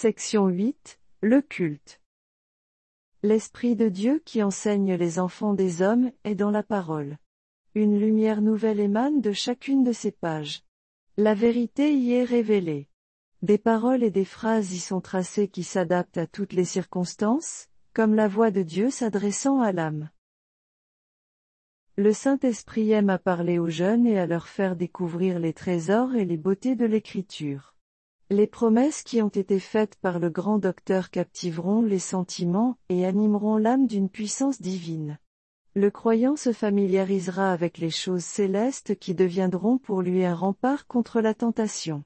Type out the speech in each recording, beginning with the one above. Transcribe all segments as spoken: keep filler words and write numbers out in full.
Section huit. Le culte. L'Esprit de Dieu qui enseigne les enfants des hommes est dans la parole. Une lumière nouvelle émane de chacune de ces pages. La vérité y est révélée. Des paroles et des phrases y sont tracées qui s'adaptent à toutes les circonstances, comme la voix de Dieu s'adressant à l'âme. Le Saint-Esprit aime à parler aux jeunes et à leur faire découvrir les trésors et les beautés de l'Écriture. Les promesses qui ont été faites par le grand docteur captiveront les sentiments et animeront l'âme d'une puissance divine. Le croyant se familiarisera avec les choses célestes qui deviendront pour lui un rempart contre la tentation.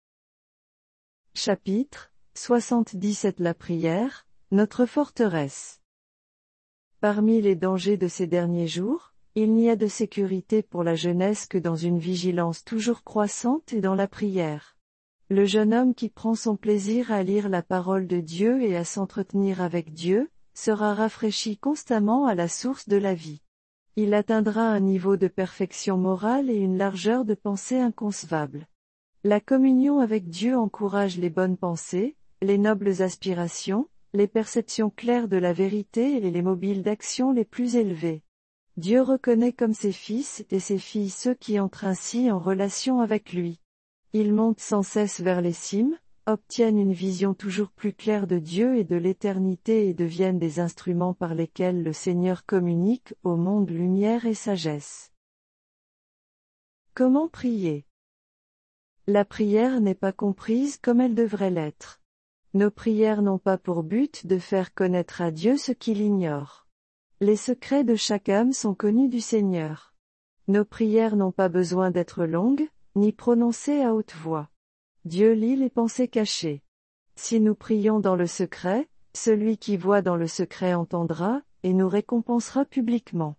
Chapitre soixante-dix-sept. La prière, notre forteresse. Parmi les dangers de ces derniers jours, il n'y a de sécurité pour la jeunesse que dans une vigilance toujours croissante et dans la prière. Le jeune homme qui prend son plaisir à lire la parole de Dieu et à s'entretenir avec Dieu, sera rafraîchi constamment à la source de la vie. Il atteindra un niveau de perfection morale et une largeur de pensée inconcevable. La communion avec Dieu encourage les bonnes pensées, les nobles aspirations, les perceptions claires de la vérité et les mobiles d'action les plus élevés. Dieu reconnaît comme ses fils et ses filles ceux qui entrent ainsi en relation avec lui. Ils montent sans cesse vers les cimes, obtiennent une vision toujours plus claire de Dieu et de l'éternité et deviennent des instruments par lesquels le Seigneur communique au monde lumière et sagesse. Comment prier? La prière n'est pas comprise comme elle devrait l'être. Nos prières n'ont pas pour but de faire connaître à Dieu ce qu'il ignore. Les secrets de chaque âme sont connus du Seigneur. Nos prières n'ont pas besoin d'être longues, ni prononcées à haute voix. Dieu lit les pensées cachées. Si nous prions dans le secret, celui qui voit dans le secret entendra, et nous récompensera publiquement.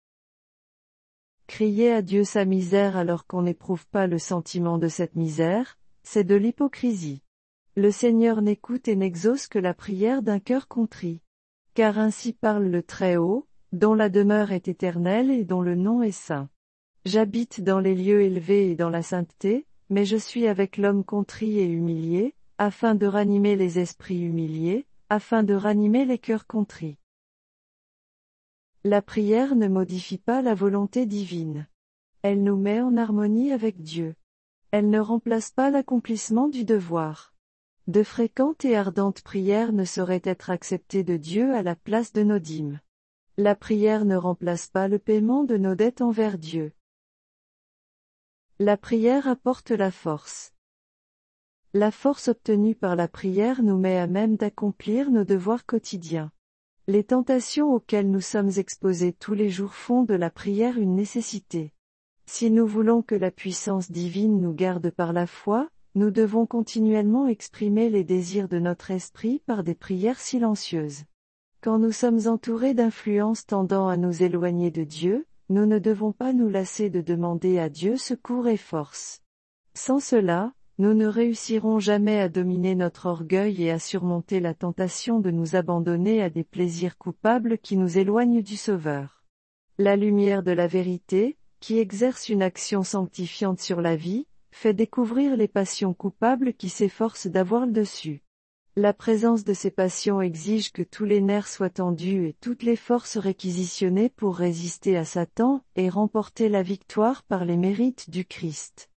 Crier à Dieu sa misère alors qu'on n'éprouve pas le sentiment de cette misère, c'est de l'hypocrisie. Le Seigneur n'écoute et n'exauce que la prière d'un cœur contrit. Car ainsi parle le Très-Haut, dont la demeure est éternelle et dont le nom est saint. J'habite dans les lieux élevés et dans la sainteté, mais je suis avec l'homme contrit et humilié, afin de ranimer les esprits humiliés, afin de ranimer les cœurs contrits. La prière ne modifie pas la volonté divine. Elle nous met en harmonie avec Dieu. Elle ne remplace pas l'accomplissement du devoir. De fréquentes et ardentes prières ne sauraient être acceptées de Dieu à la place de nos dîmes. La prière ne remplace pas le paiement de nos dettes envers Dieu. La prière apporte la force. La force obtenue par la prière nous met à même d'accomplir nos devoirs quotidiens. Les tentations auxquelles nous sommes exposés tous les jours font de la prière une nécessité. Si nous voulons que la puissance divine nous garde par la foi, nous devons continuellement exprimer les désirs de notre esprit par des prières silencieuses. Quand nous sommes entourés d'influences tendant à nous éloigner de Dieu, nous ne devons pas nous lasser de demander à Dieu secours et force. Sans cela, nous ne réussirons jamais à dominer notre orgueil et à surmonter la tentation de nous abandonner à des plaisirs coupables qui nous éloignent du Sauveur. La lumière de la vérité, qui exerce une action sanctifiante sur la vie, fait découvrir les passions coupables qui s'efforcent d'avoir le dessus. La présence de ces passions exige que tous les nerfs soient tendus et toutes les forces réquisitionnées pour résister à Satan et remporter la victoire par les mérites du Christ.